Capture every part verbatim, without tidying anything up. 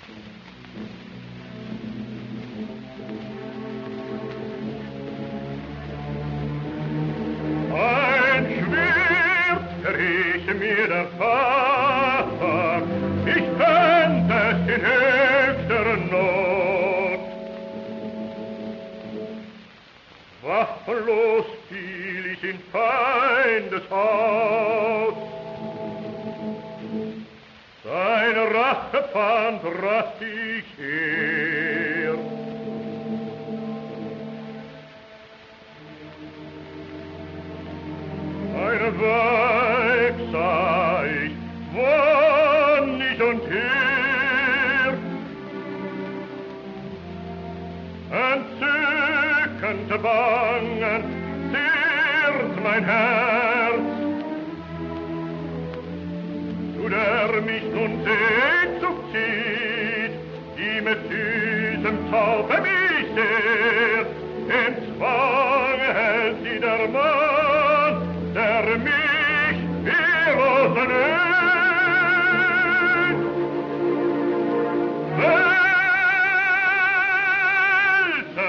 Ein Schwert rieche mir der Vater, ich fänd es in höchster Not. Waffenlos fiel ich in Feindes Haus, seine Rachepfand bracht ich her. Eine Weib sah ich, wonnig und her, entzückende Bangen zehrt mein Herz, zu der mich nun Sehnsucht zieht, die mit süßem Zauber mich sehr, entzwang hält sie der Mann, der mich ihr Rosen nennt. Wälze,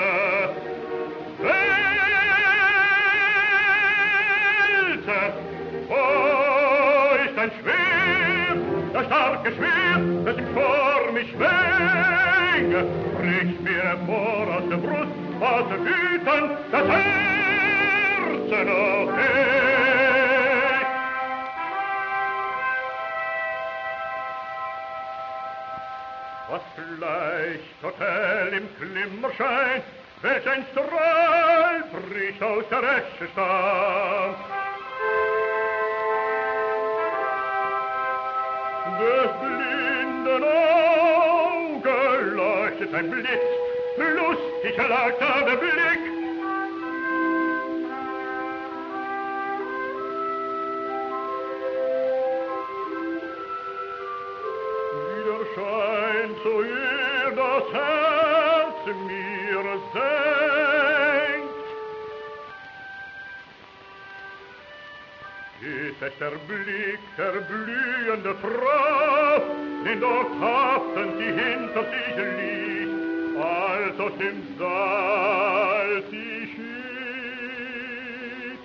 Wälze, wo ist ein Schwert, das starke Schwert, das ich vor mich schwinge, bricht mir hervor aus der Brust, aus der Hüten, das Herz noch nicht. Was gleicht Hotel im Glimmerschein, welch ein Strahl bricht aus der Esche Stamm. Des blinden Auge leuchtet ein Blitz, lustig lauter der Blick. Wieder scheint so ihr das Herz mir senkt. Ist es der Blick der blühende Frau, den dort haften sie hinter sich liegt, als aus dem Saal sie schied.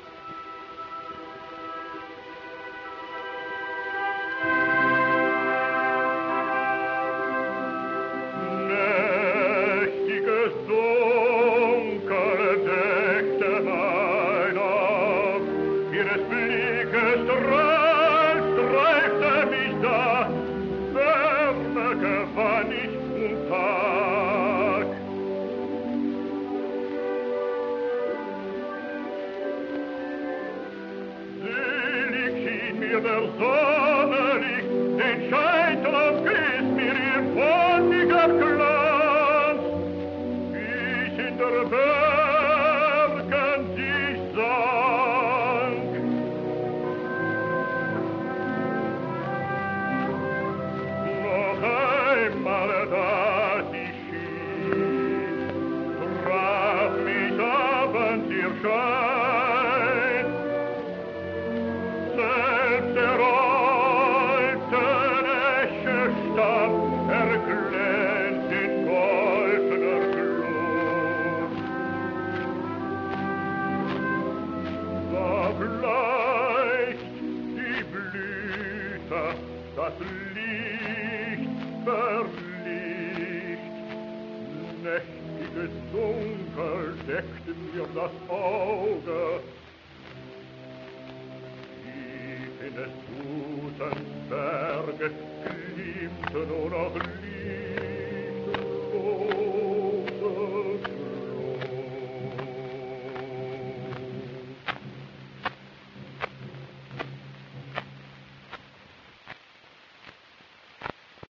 Nächtiges Dunkel deckte mein Auge, ihres Blickes Strahl streifte mich da, Wärme gewann ich um Tag. Selig schien mir der Sonnenlicht, den Scheitern blies mir ihr wonniger Glanz, wie ich in der Bergen sich sank. Noch einmal da sie schien, traf mich abends ihr Schein, selbst der alten Esche Stamm erglänzt in goldener Glut. Da bleicht die Blüte, das Licht verlicht, nächtiges Dunkel deckte mir das Auge, tief in des Busens Berge glimmte nur noch Licht.